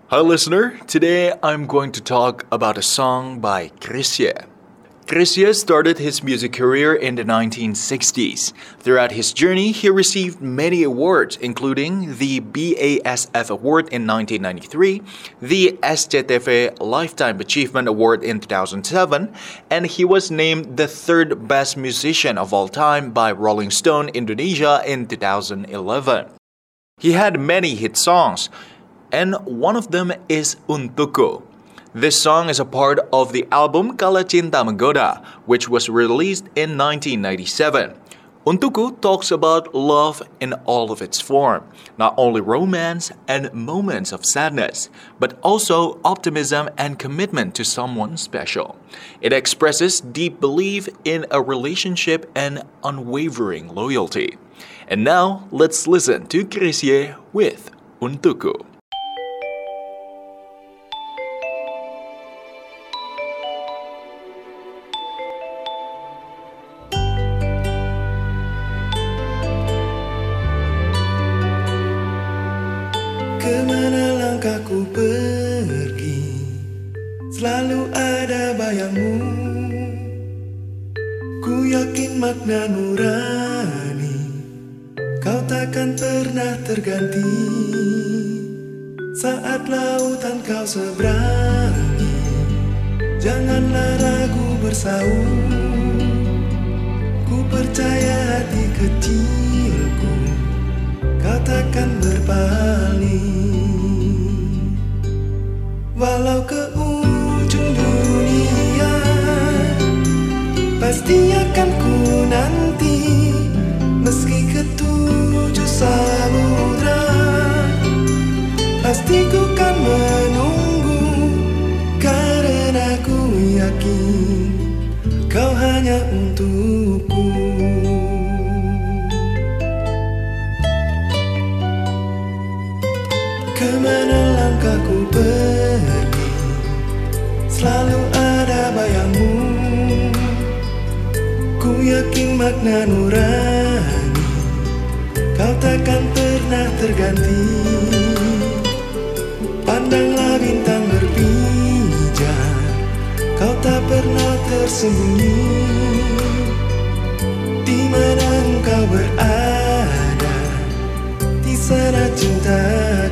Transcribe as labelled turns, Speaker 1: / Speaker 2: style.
Speaker 1: Hi listener, today I'm going to talk about a song by Chrisye. Chrisye started his music career in the 1960s. Throughout his journey, he received many awards, including the BASF Award in 1993, the SCTV Lifetime Achievement Award in 2007, and he was named the third best musician of all time by Rolling Stone Indonesia in 2011. He had many hit songs, and one of them is Untukku. This song is a part of the album Kala Cinta Menggoda, which was released in 1997. Untukku talks about love in all of its form, not only romance and moments of sadness, but also optimism and commitment to someone special. It expresses deep belief in a relationship and unwavering loyalty. And now, let's listen to Chrisye with Untukku.
Speaker 2: Kemana langkahku pergi, selalu ada bayangmu. Ku yakin makna nurani, kau takkan pernah terganti. Saat lautan kau seberangi, janganlah ragu bersaung. Ku percaya hati kecilku, kau takkan berpaling. Walau ke ujung dunia, pasti akan ku nanti. Meski ke tujuh samudra, pasti ku kan menunggu. Karena ku yakin kau hanya untukku. Kemana langkahku pergi, selalu ada bayangmu. Ku yakin makna nurani, kau takkan pernah terganti. Pandanglah bintang berpijar, kau tak pernah tersembunyi. Di mana engkau berada, di sana cinta